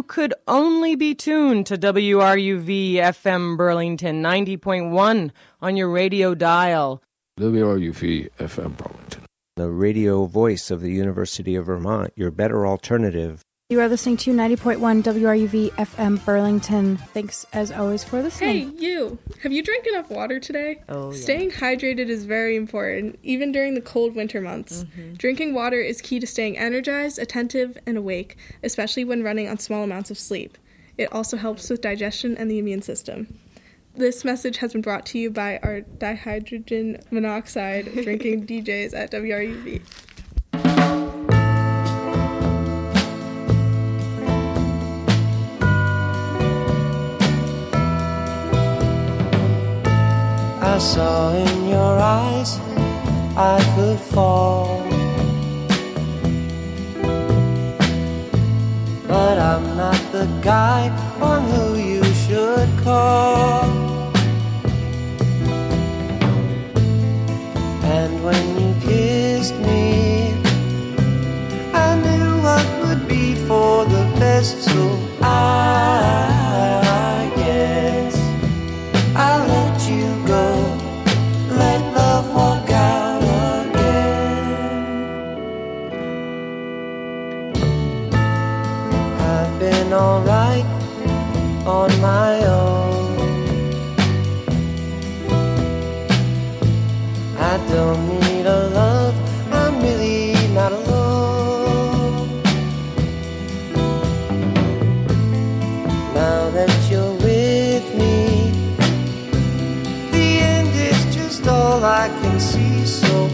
could only be tuned to WRUV FM Burlington 90.1 on your radio dial. WRUV FM Burlington. The radio voice of the University of Vermont, your better alternative. You are listening to 90.1 WRUV FM Burlington. Thanks, as always, for listening. Hey, you! Have you drank enough water today? Oh, yeah. Staying hydrated is very important, even during the cold winter months. Mm-hmm. Drinking water is key to staying energized, attentive, and awake, especially when running on small amounts of sleep. It also helps with digestion and the immune system. This message has been brought to you by our dihydrogen monoxide drinking DJs at WRUV. I saw in your eyes I could fall, but I'm not the guy on who you should call. And when you kissed me, I knew what would be for the best, so I guess I'll let you go. Let love walk out again. I've been alright on my own. I don't need a love, I'm really not alone. Now that you're with me, the end is just all I can see, so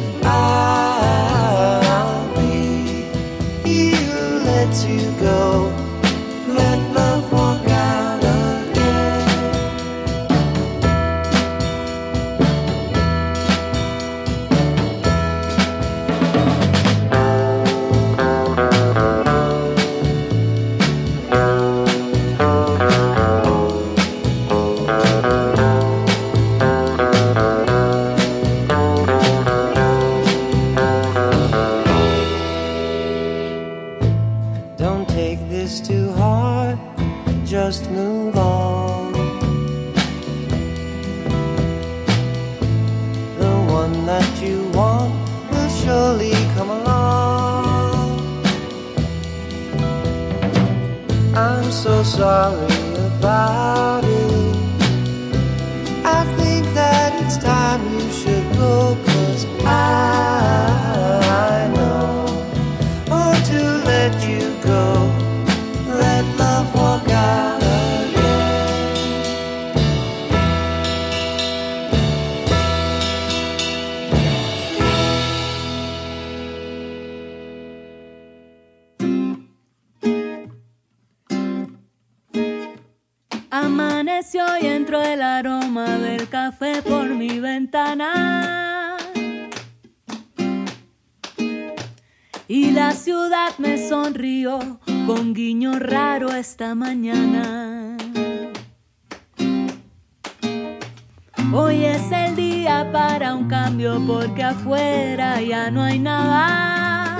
I'll be he who lets you go. Let love walk out again. Don't take this too hard, just move on. The one that you want will surely come along. I'm so sorry about it. I think that it's time you should go, 'cause I know or to let you go. Let love walk out Amaneció y entró el aroma del café por mi ventana. Y la ciudad me sonrió con guiño raro esta mañana. Hoy es el día para un cambio porque afuera ya no hay nada.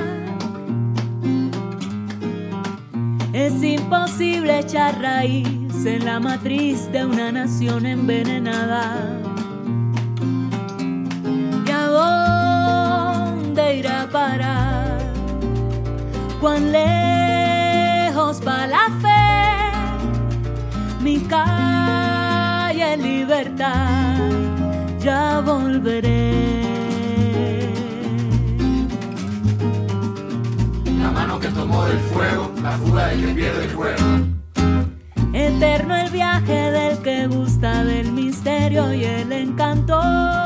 Es imposible echar raíz en la matriz de una nación envenenada. ¿Y a dónde irá a parar? ¿Cuán lejos va la fe? Mi calle libertad, ya volveré. La mano que tomó del fuego, la fuga del que pierde el juego. Eterno el viaje del que gusta del misterio y el encanto.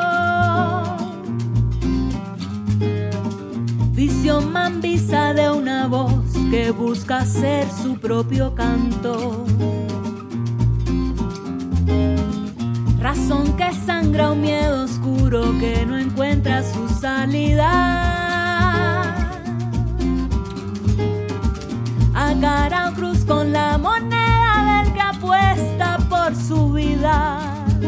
Visión mambisa de una voz que busca hacer su propio canto. Razón que sangra un miedo oscuro que no encuentra su salida. A cara o cruz con la moneda del que apuesta por su vida.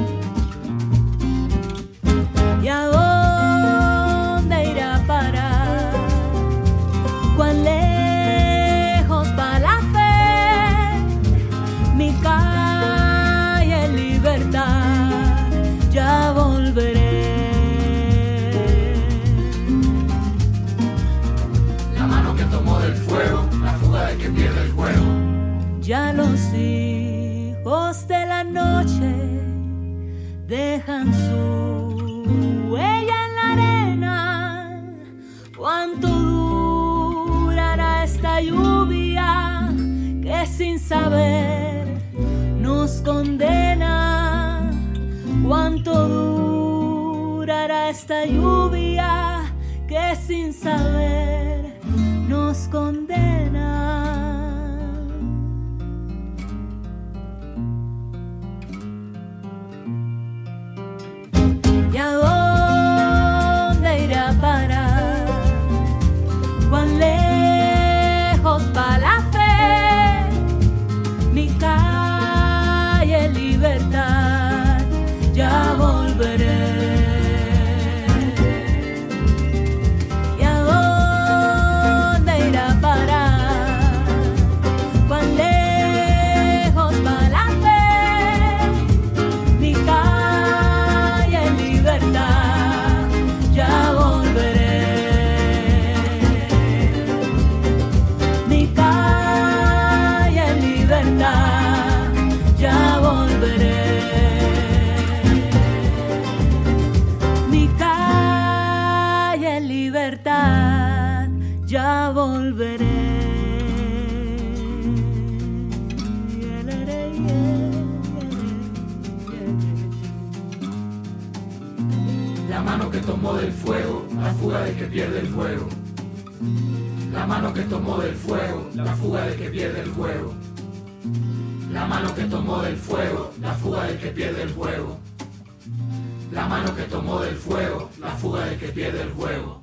¿Y a dónde irá a parar? ¿Cuán lejos va la fe? dejan su huella en la arena. ¿Cuánto durará esta lluvia que sin saber nos condena? ¿Cuánto durará esta lluvia que sin saber nos condena? ¿Y a dónde irá a parar? ¿Cuán lejos va la fe? Mi calle libertad, ya volveré. ¿Y a dónde irá a parar? ¿Cuán lejos va la fe? Mi calle libertad, ya volveré. Mi calle libertad, ya volveré. Mi calle libertad, ya volveré. La mano que tomó del fuego, la fuga del que pierde el juego. La mano que tomó del fuego, la fuga del que pierde el juego. La mano que tomó del fuego, la fuga del que pierde el juego. La mano que tomó del fuego, la fuga del que pierde el juego.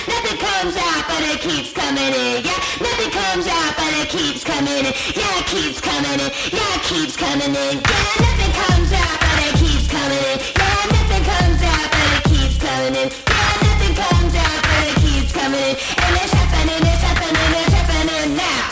nothing comes out, but it keeps coming in. Yeah, nothing comes out, but it keeps coming in. Yeah, it keeps coming in. Yeah, it keeps coming in. Yeah, nothing comes out, but it keeps coming in. Yeah, nothing comes out, but it keeps coming in. Yeah, nothing comes out, but it keeps coming in. And it's happening, it's happening, it's happening now.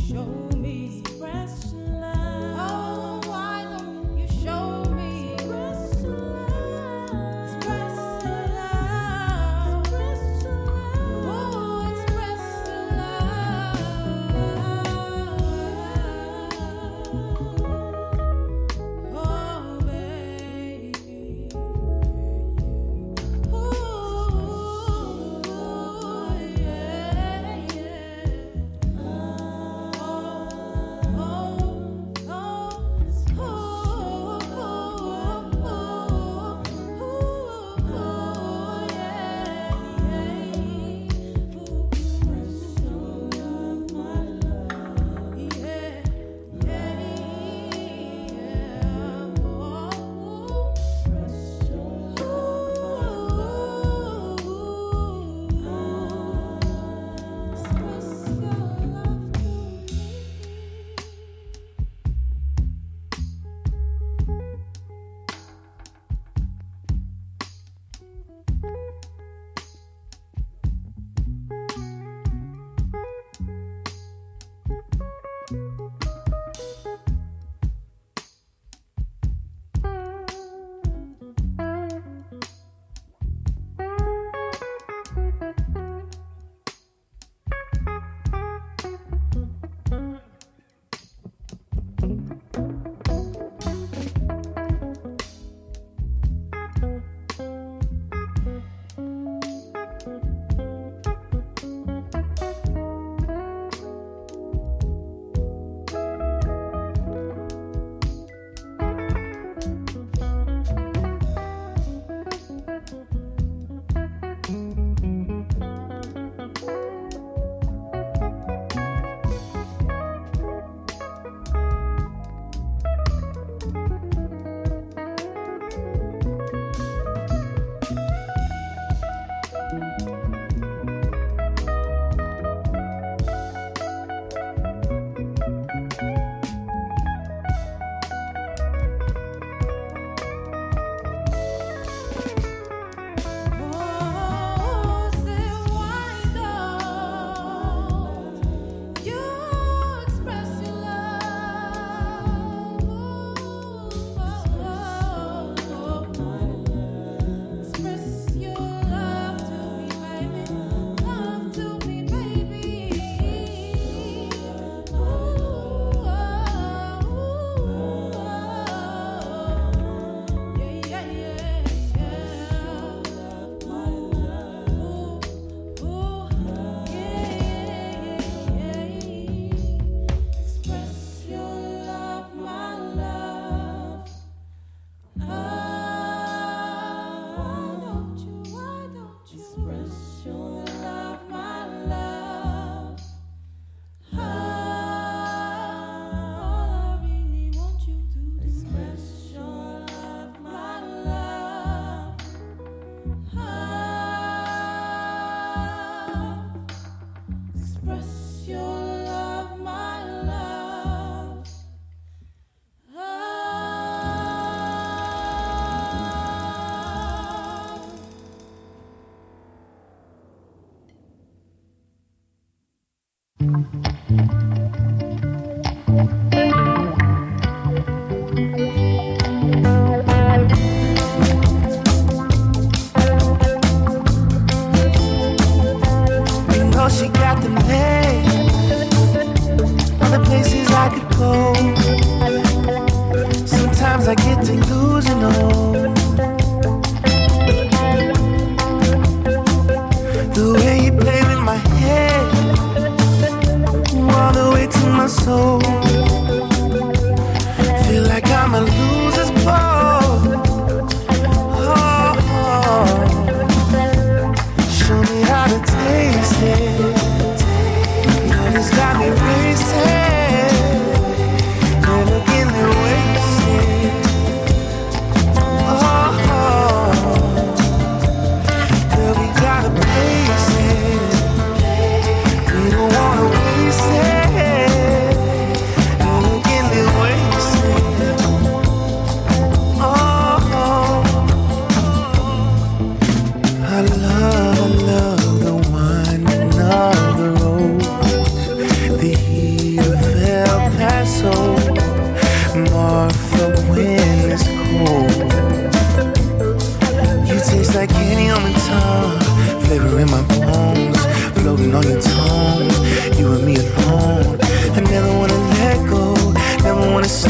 love the winding of the road, the heat of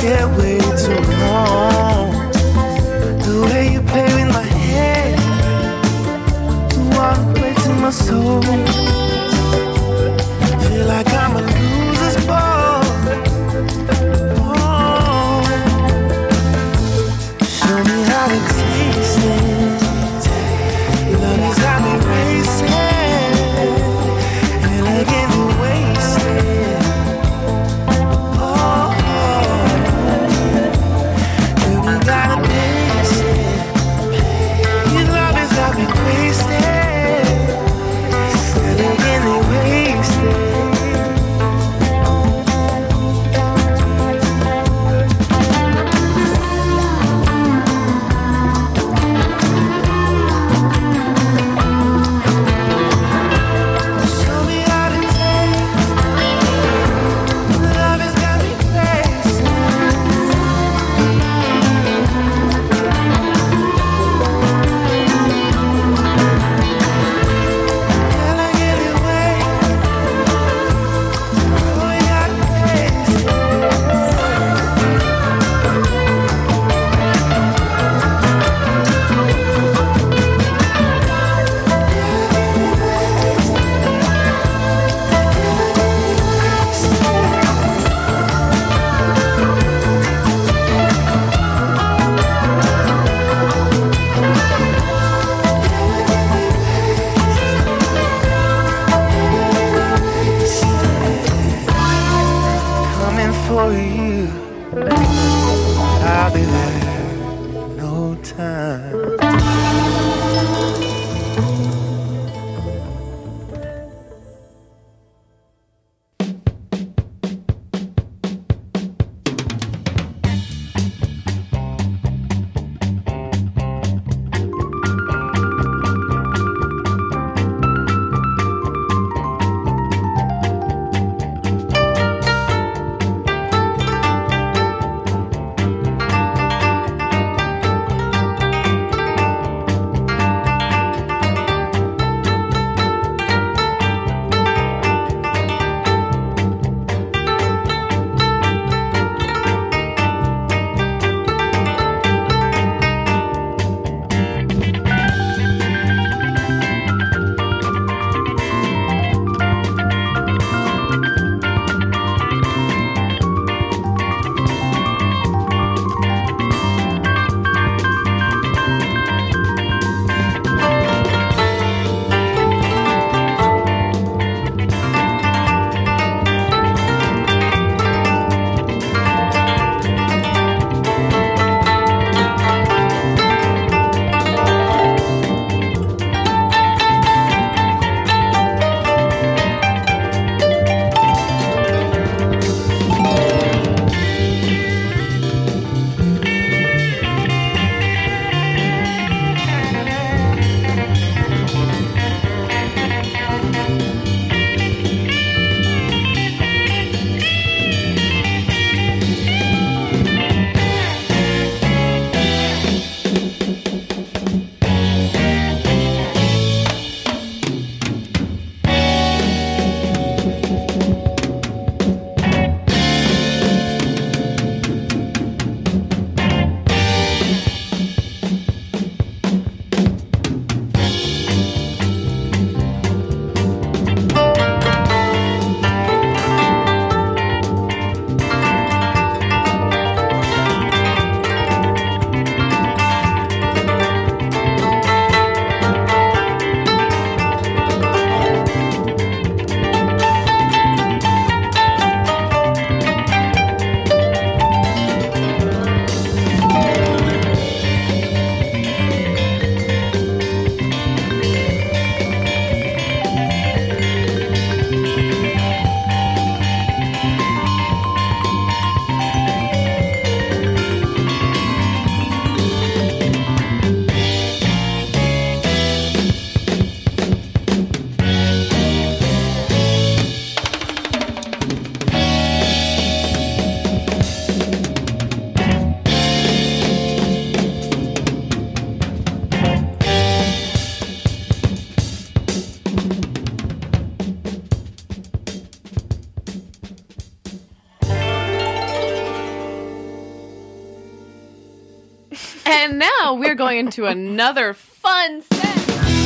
here way too long. The way you play with my head, you wanna play to my soul. Feel like I'm a loser's ball. Oh. Show me how to taste it. Love has got me racing, elegantly wasted. Oh, we gotta taste it. Your love has got me wasted, elegantly wasted. For you, I'll be there, no time. And now we're going into another fun set.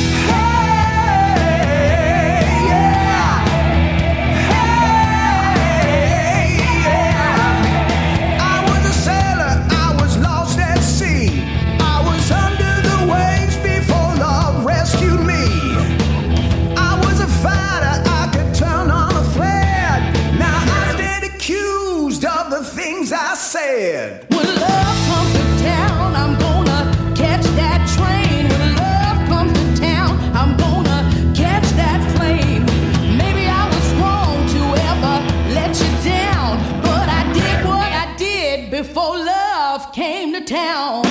Said, when love comes to town, I'm gonna catch that train. When love comes to town, I'm gonna catch that flame. Maybe I was wrong to ever let you down, but I did what I did before love came to town.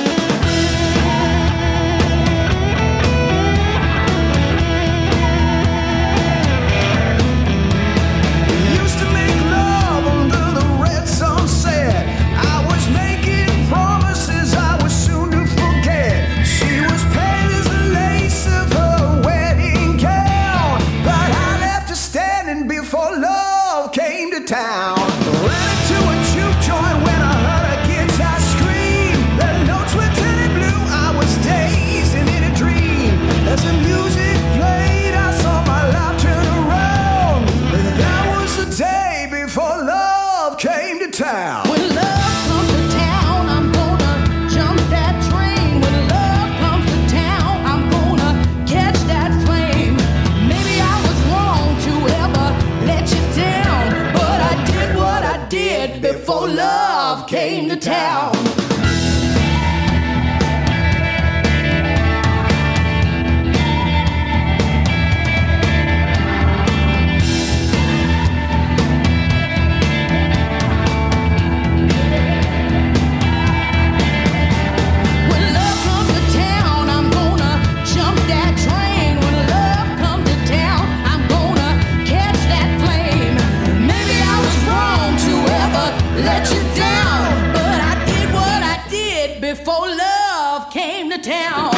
Town. Ran to a juke joint when I heard a guitar scream. The notes were turning blue, I was dazing in a dream. As the music played, I saw my life turn around. That was the day before love came to town. When love comes to town, I'm gonna jump that train. When love comes to town, I'm gonna catch that flame. Maybe I was wrong to ever let you down, before love came to town. Let you down, but I did what I did before love came to town.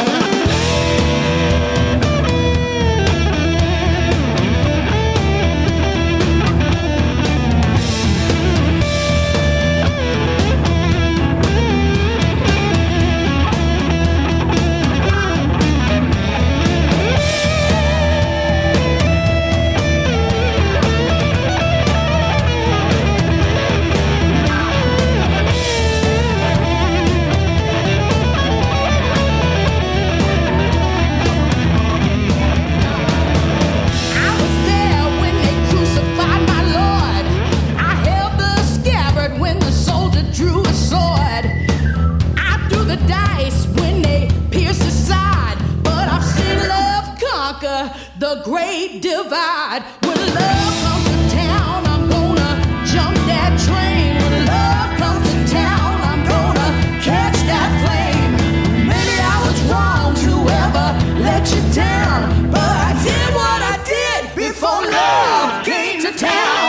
The great divide. When love comes to town, I'm gonna jump that train. When love comes to town, I'm gonna catch that flame. Maybe I was wrong to ever let you down, but I did what I did before love came to town.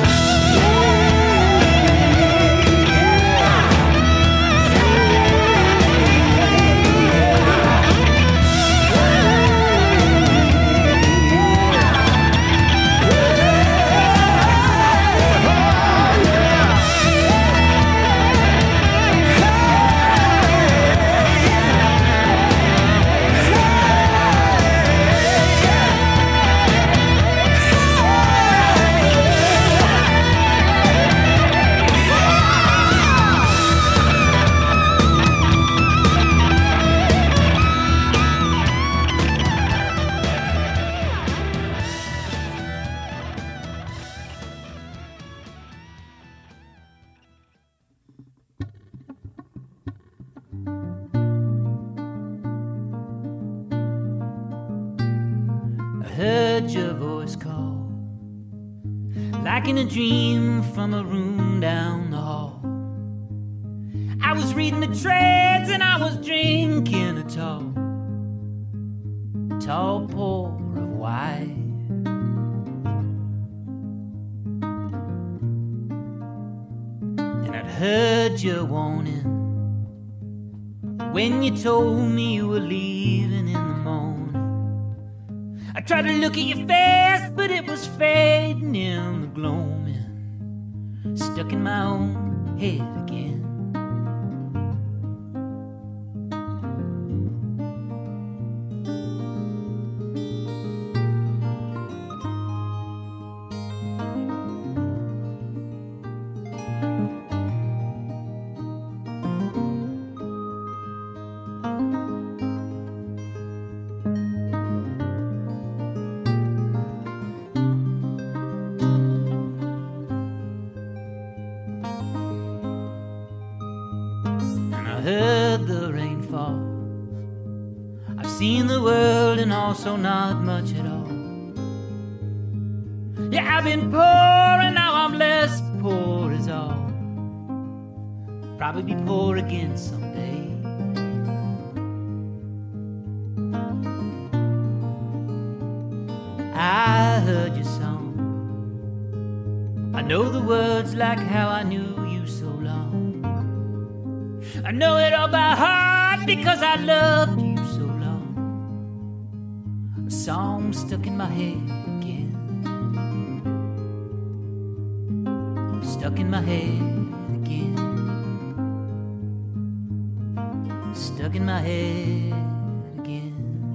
Heard your voice call, like in a dream from a room down the hall. I was reading the trades and I was drinking a tall pour of wine. And I'd heard your warning when you told me you were leaving in the morning. I tried to look at your face, but it was fading in the gloaming, stuck in my own head again. heard the rain fall. I've seen the world and also not much at all. Yeah, I've been poor and now I'm less poor is all. Probably be poor again someday. I heard your song. I know the words like how I knew you so long. I know it all by heart because I loved you so long. A song stuck in my head again. Stuck in my head again. Stuck in my head again.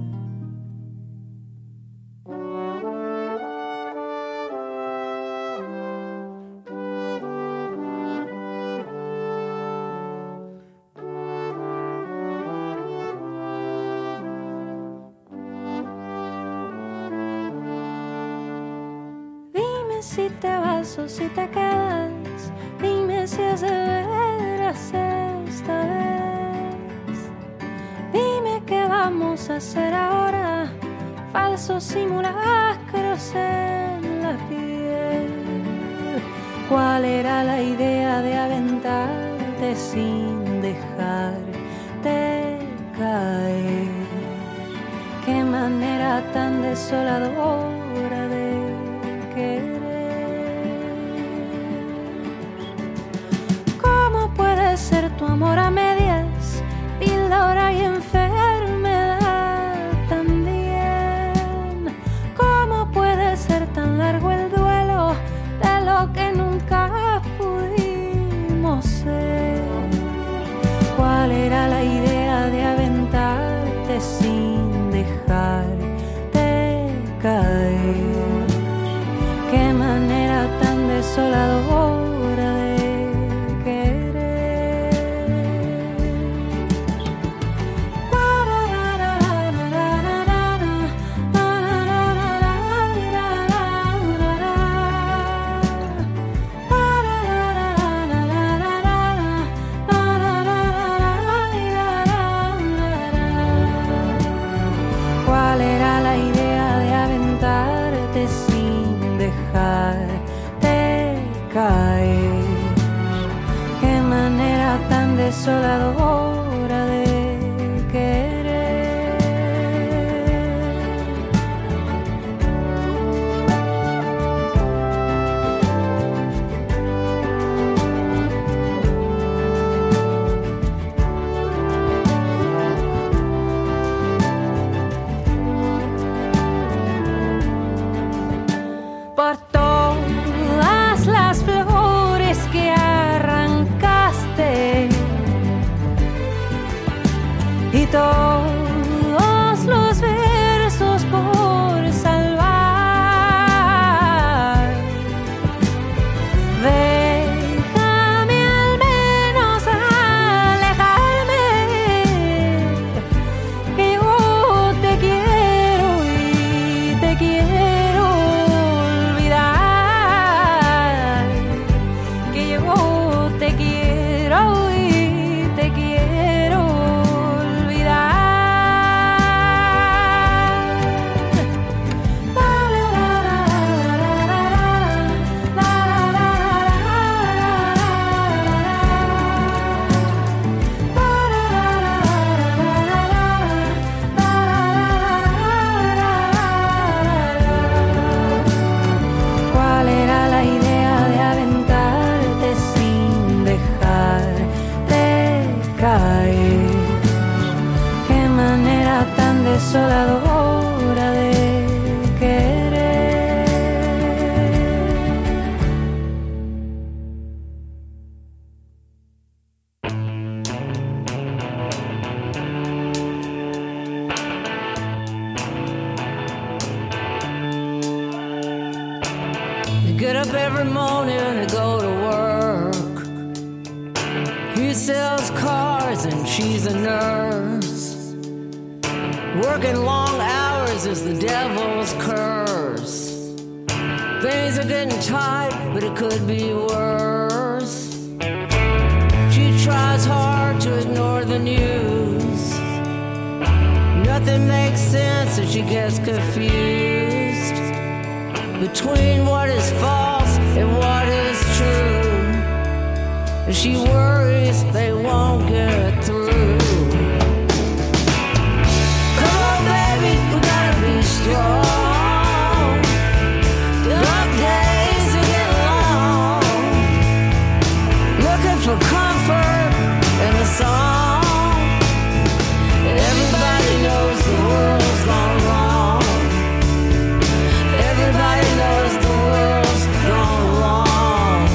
Si te vas o si te quedas, dime si es de veras esta vez. Dime qué vamos a hacer ahora, falsos simulacros en la piel. ¿Cuál era la idea de aventarte sin dejarte caer? Qué manera tan desoladora de querer. Ser tu amor a medias, píldora y enfermedad también. ¿Cómo puede ser tan largo el duelo de lo que nunca pudimos ser? ¿Cuál era la idea de aventarte sin dejarte caer? Qué manera tan desoladora de desoladora de querer. Por todas las flores que arrancaste y todos los versos por salvar, déjame al menos alejarme, que yo te quiero y te quiero olvidar, que yo te quiero y te quiero desoladora de querer. You get up every morning to go to work. He sells cars and she's a nurse. Working long hours is the devil's curse. Things are getting tight, but it could be worse. She tries hard to ignore the Nothing makes sense and she gets confused between what is false and what is true. And she worries they won't get through. Come on, baby, we gotta be strong. Dark days are getting long. Looking for comfort in a song. And everybody knows the world's gone wrong. Everybody knows the world's gone wrong.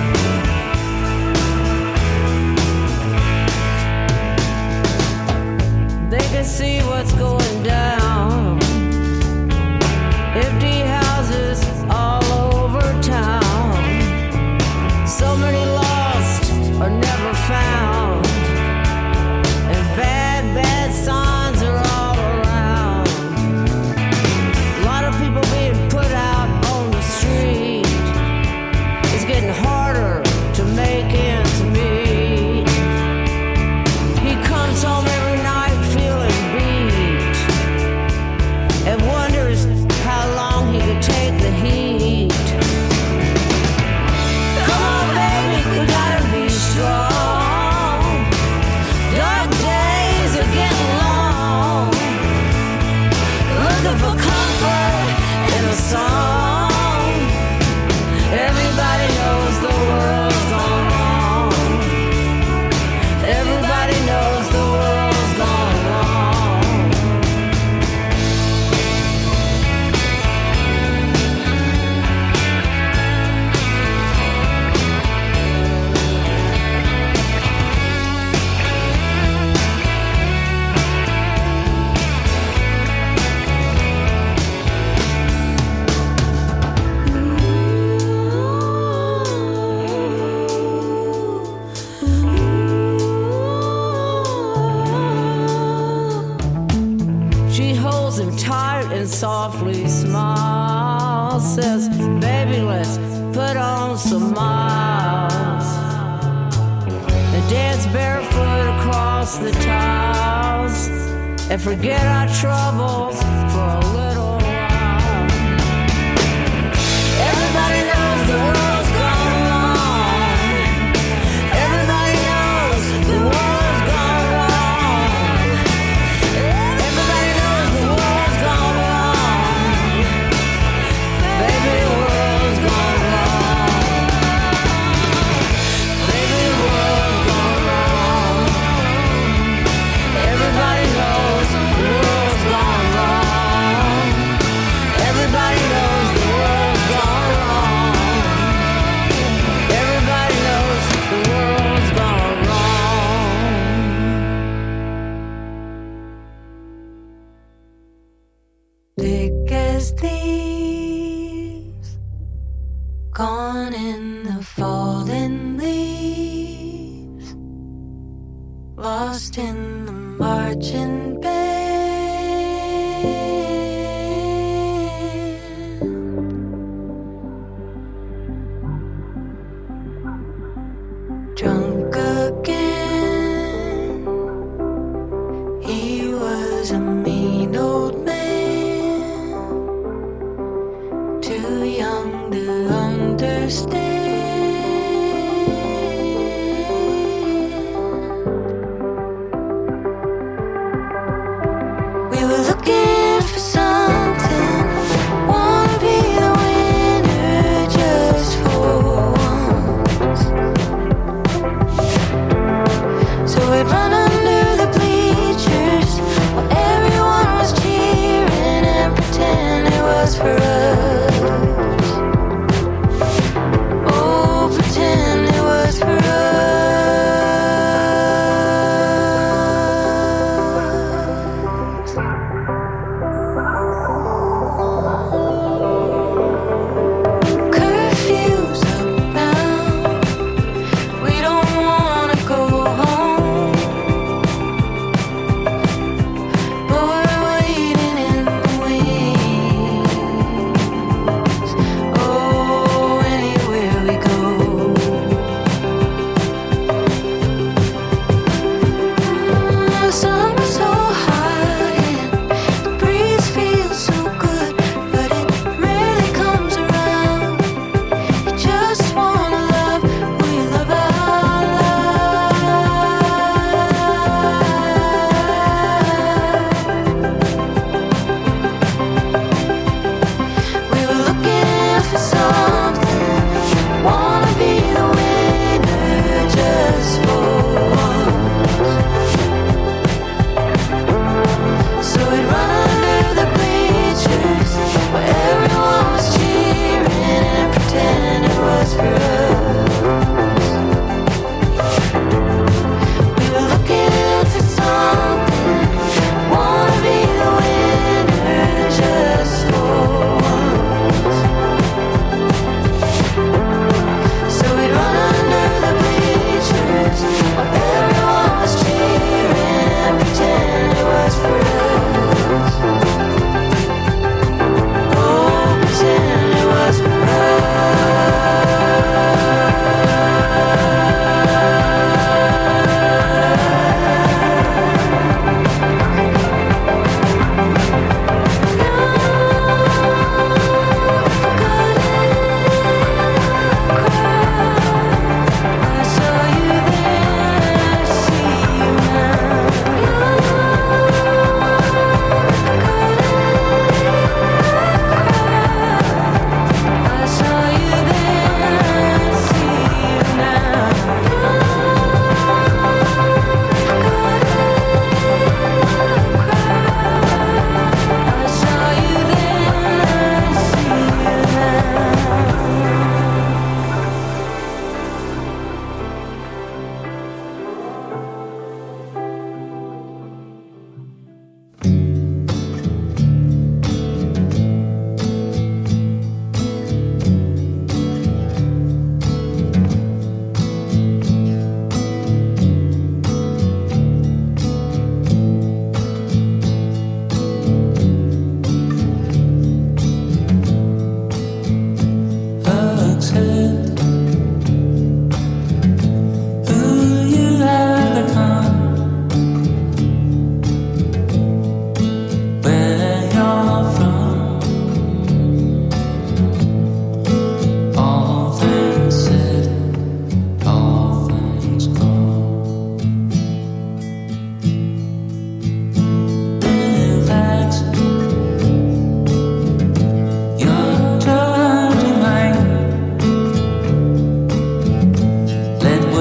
They can see what's going down. Empty houses all over town. So many lost or never found. And bad, bad signs are all around. A lot of people being put out on the street. It's getting harder to make ends meet. He comes home every night feeling beat and wonders how long he could take the heat. Come on, baby, we gotta be strong. Dark days are getting long. Looking for comfort in a song. Everybody knows the world's gone wrong. Everybody knows the world's gone wrong. She holds him tight and softly smiles. Says, baby, let's put on some miles. And dance barefoot across the tiles. And forget our troubles for a little while. Everybody knows the world's gone wrong. Everybody knows the world's gone wrong. Everybody knows the world's gone wrong. Baby, the world's gone wrong. Baby, the world's gone wrong. Everybody knows the world's gone wrong. Everybody knows the world's gone wrong. Everybody knows the world's gone wrong. Thick as thieves, gone in the falling leaves, lost in the marching band. Drunk again, he was a mean old man, too young to understand. We were looking for something, wanna be the winner just for once.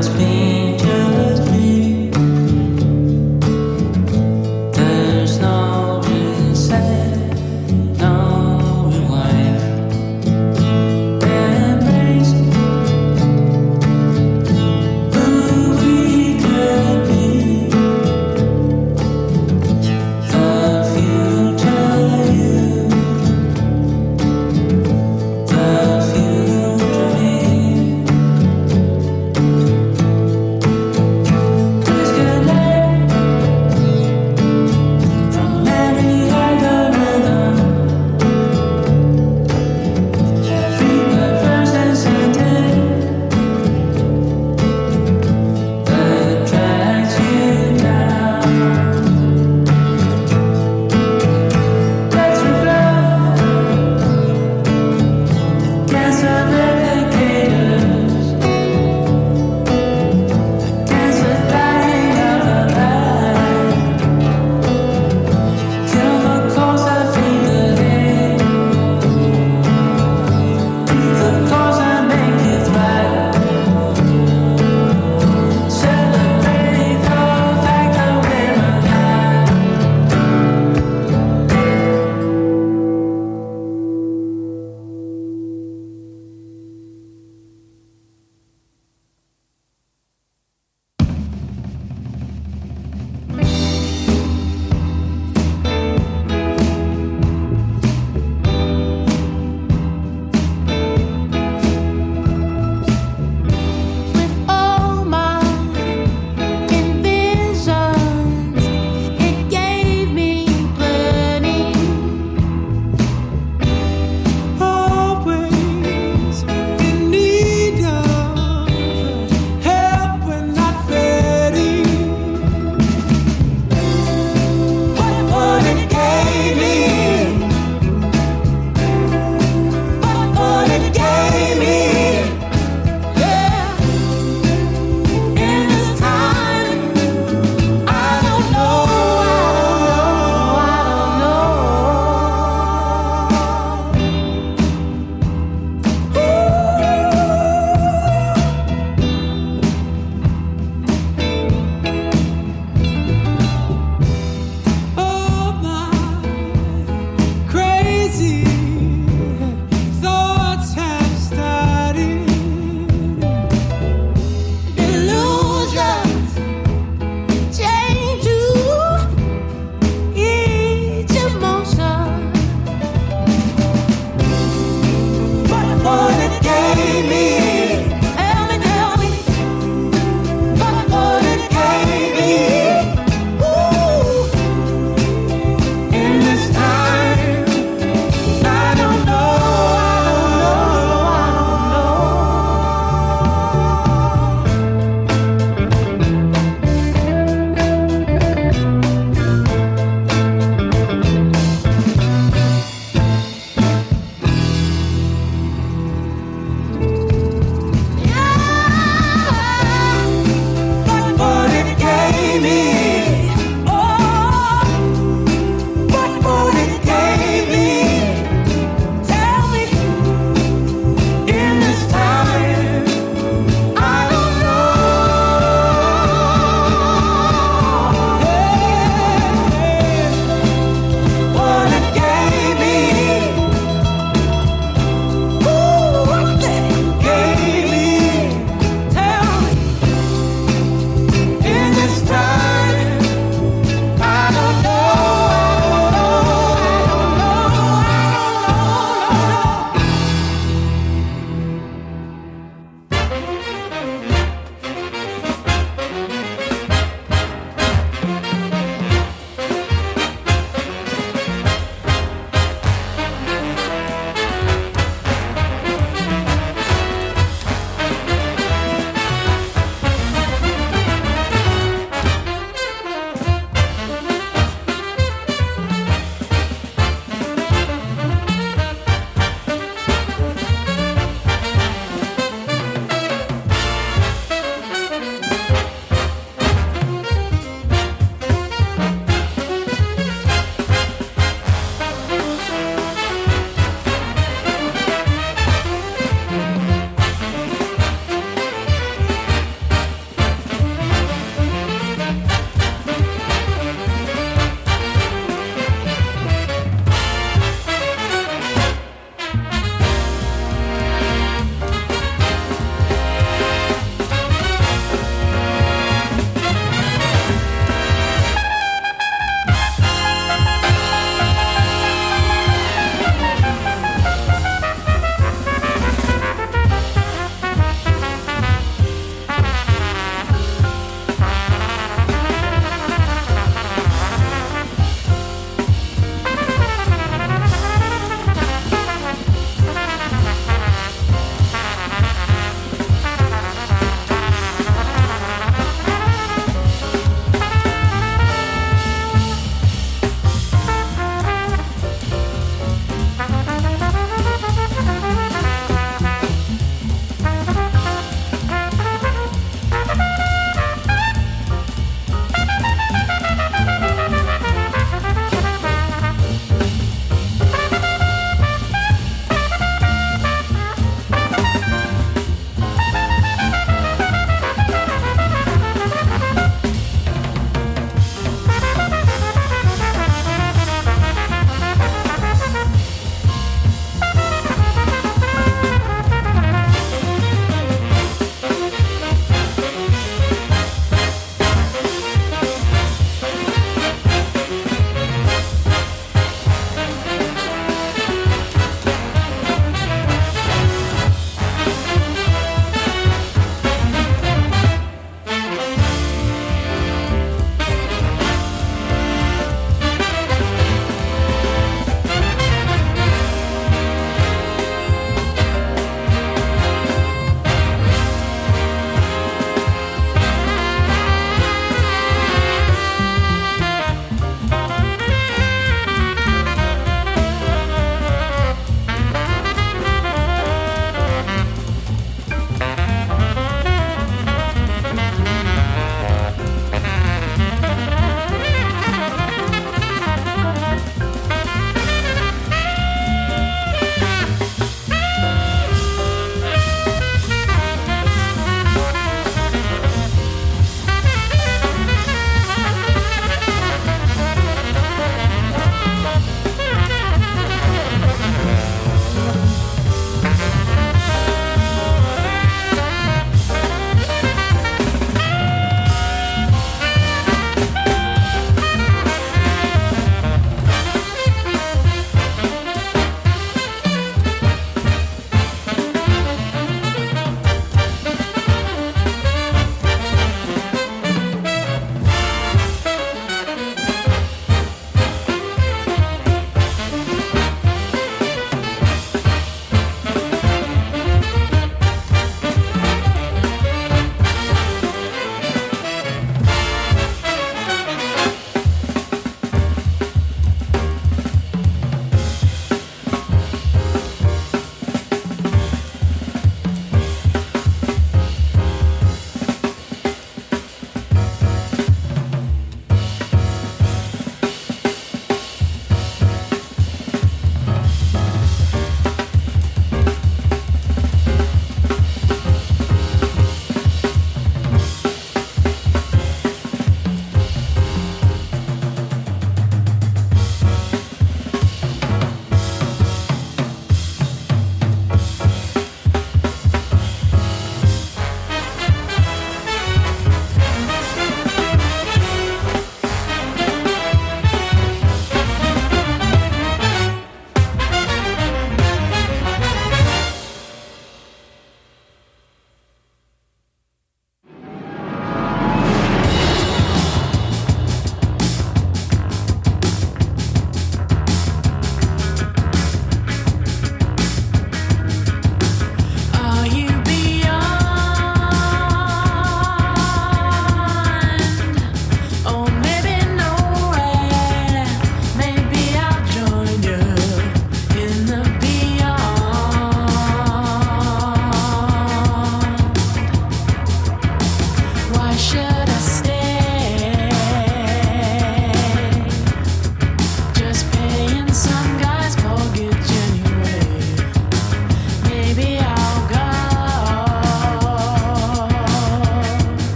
it's been.